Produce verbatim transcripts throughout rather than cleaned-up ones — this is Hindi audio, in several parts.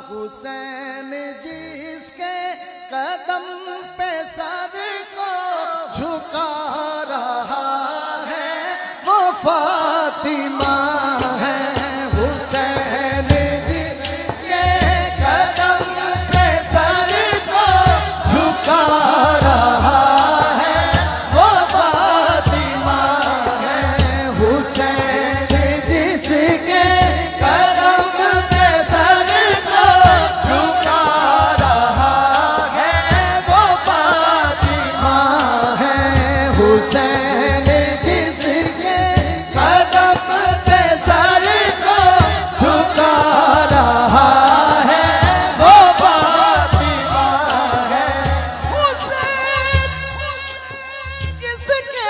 हुसैन जिसके कदम पे सर को झुका रहा है वो फातिमा है। हुसैन जिसके कदम पे सर को झुका रहा है वो फातिमा है। हुसैन जिसके कदम पे सर को झुका रहा है वो फातिमा है। हुसैन जिसके कदम पे सर को झुका रहा है वो फातिमा है। हुसैन जिसके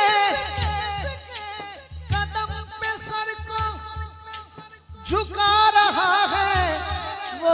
कदम पे सर को झुका रहा है वो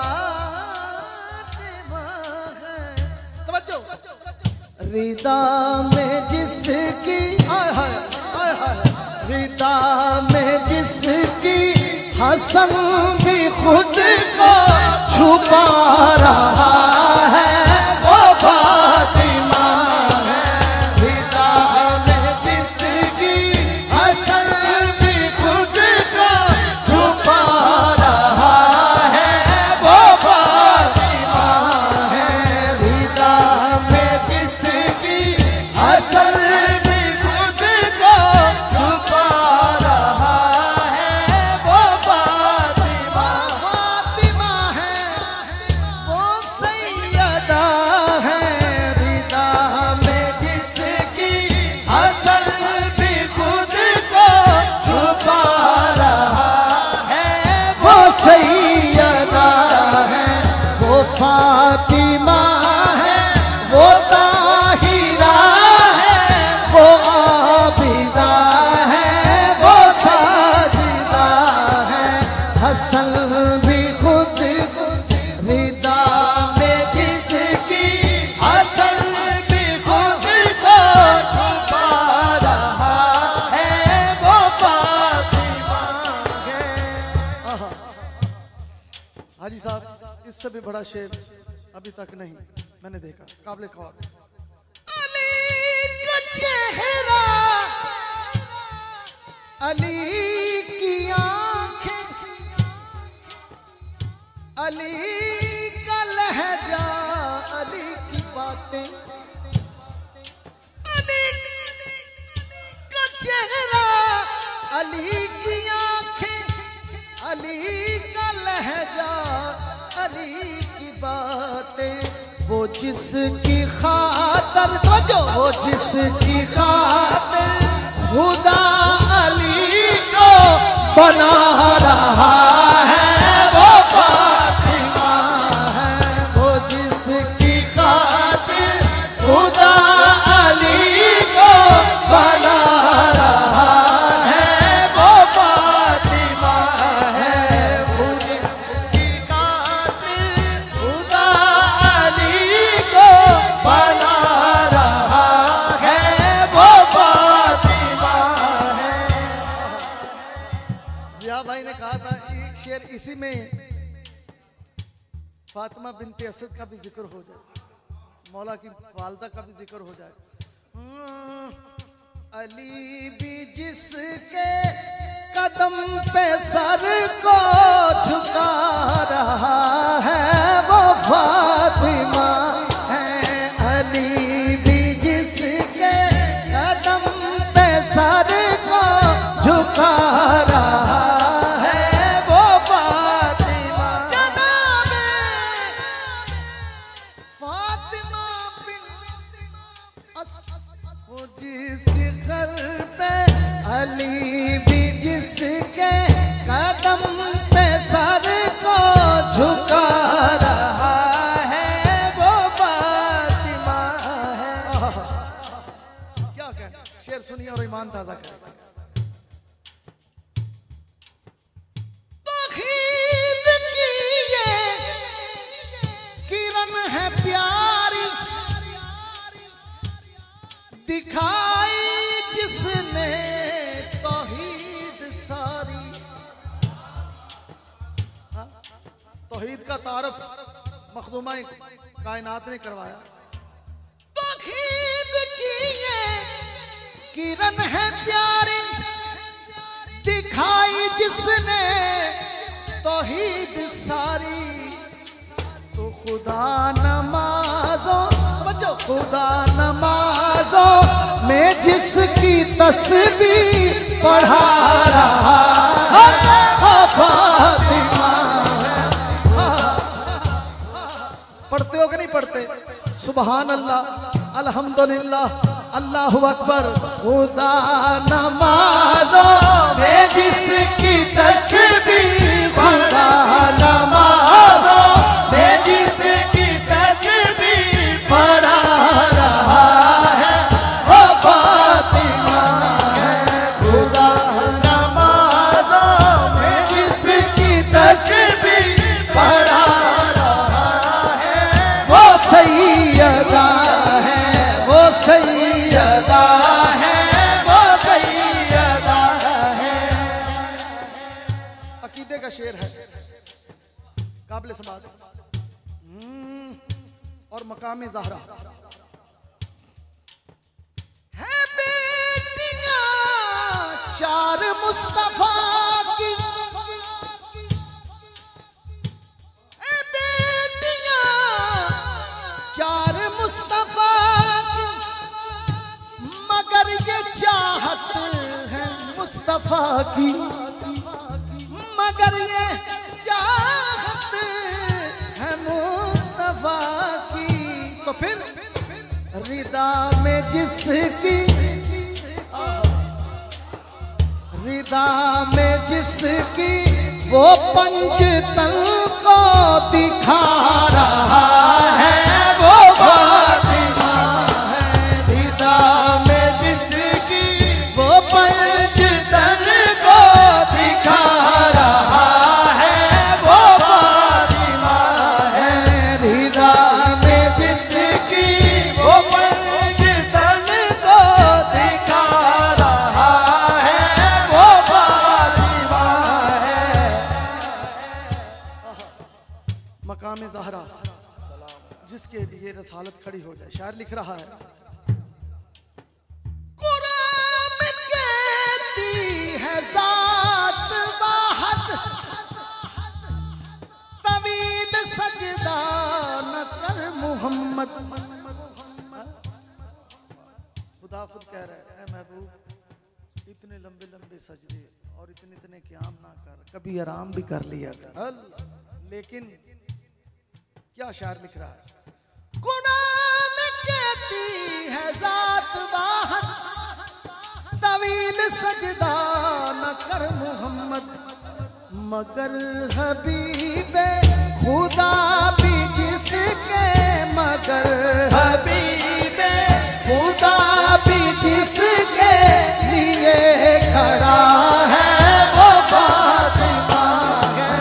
फातिमा है। तवज्जो। रिदा में जिसकी आय हाय आय हाय रिदा में जिसकी हसन भी खुद को छुपा रहा है वो फातिमा है। रिदा में जिसकी हसन भी खुद को छुपा रहा है वो फातिमा है। रिदा में जिसकी हसन भी खुद को छुपा रहा है वो फातिमा। फातिमा है वो सैयदा है। रिदा में जिसकी हसन भी खुद को छुपा रहा है वो सैयदा है। वो फातिमा है वो ताहिरा है वो आबिदा है वो साजिदा है। हसन भी खुद रिदा में जिसकी हसन भी खुद को छुपा रहा है वो फातिमा है। आहा। हाजी साहब इससे भी बड़ा शेर अभी तक नहीं मैंने देखा। काबिल ख्वाब अली का चेहरा अली की आंखें अली का लहजा अली की बातें अली का चेहरा अली की आंखें अली का लहजा अली की बातें। वो जिसकी खातर जो वो जिसकी खातर खुदा अली को बना रहा है वो फातिमा है। वो जिसकी खातिर खुदा अली को बना रहा है वो फातिमा है। वो जिसकी खातिर खुदा अली को बना रहा है वो फातिमा है। जिया भाई ने कहा था एक शेर इसी में फातिमा बिनते असद का भी जिक्र हो जाए, मौला की वालदा का भी जिक्र हो जाए। अली भी जिसके कदम पे सर को झुका रहा है वो फातिमा है। अली भी जिसके कदम पे सर को झुका रहा है वो फातिमा। जनाबे फातिमा बिन असद वो जिसके घर पे अली भी जिसके कदम पे सर को झुका रहा है वो फातिमा है। क्या कहना शेर सुनिए और ईमान ताजा करें। तौहीद की ये किरण है प्यारी दिखाई जिसने तौहीद सारी। तौहीद का तारफ मखदूमा कायनात ने करवाया। तौहीद की ये किरण है प्यारी, दिखाई जिसने तौहीद सारी, तो खुदा नमाजों बच्चों खुदा नमाजों में जिसकी तस्बीह पढ़ा रहा है फातिमा। पढ़ते हो कि नहीं पढ़ते? सुभान अल्लाह, अल्हम्दुलिल्लाह, अल्लाहु अकबर। खुदा नमाज़ों में जिसकी तस्बीह, खुदा नमाज़ों में जिसकी तस्बीह पढ़ा रहा है वो फातिमा है। खुदा नमाज़ों में जिसकी तस्बीह पढ़ा रहा है वो सैयदा है, वो सैयदा है, वो सैयदा है। अकीदे का शेर है, काबिल समात और मकाम ज़हरा है। बेटियां चार मुस्तफा की, है बेटियां चार मुस्तफा की, मगर ये चाहत है मुस्तफा की, मगर ये चाहत है मुस्तफा की। तो फिर रिदा में जिसकी, रिदा में जिसकी वो पंचतन को दिखा रहा है वो फातिमा है। रिदा में जिसकी वो पंचतन को दिखा रहा है वो फातिमा है। रिदा में जिसकी वो पंचतन को दिखा रहा है वो फातिमा है। मकाम ज़हरा जिसके लिए रसालत खड़ी हो जाए। शायर लिख रहा है, कुरान कहती है ज़ात वाहद, तवील सजदा न कर मोहम्मद। खुदा खुद कह रहा है, ऐ महबूब इतने लंबे लंबे सजदे और इतने इतने क़याम ना कर, कभी आराम भी कर लिया कर। लेकिन क्या शायर लिख रहा है, कुरान कहती है ज़ात वाहद, तवील सजदा न कर मोहम्मद, मगर हबीबे खुदा भी जिसके, मगर हबीबे खुदा भी जिसके लिए खड़ा है वो फातिमा है।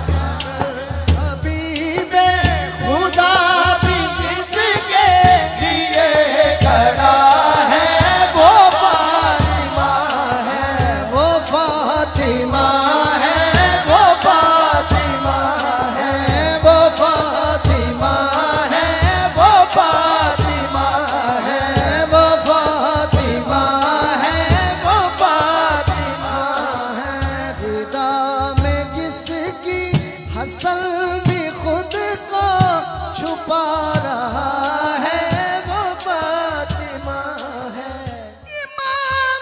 हबीबे खुदा भी जिसके लिए खड़ा है वो फातिमा है, वो फातिमा है, वो फातिमा है, वो फातिमा है, वो फातिमा है, वो फातिमा है, वो फातिमा है। रिदा में जिसकी हसन भी खुद को छुपा रहा है वो फातिमा है। इमाम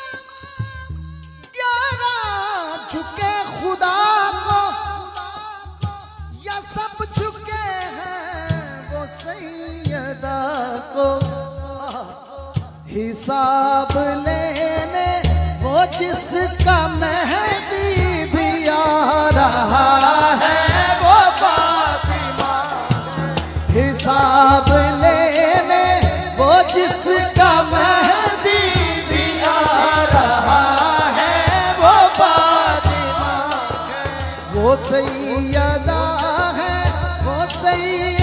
ग्यारह झुके खुदा को, या सब झुके हैं वो सैयदा को। हिसाब लेने वो जिसका मेहदी भी आ रहा है वो फातिमा। हिसाब लेने वो जिसका मेहदी भी आ रहा है वो फातिमा। वो सैयदा है, वो सैयदा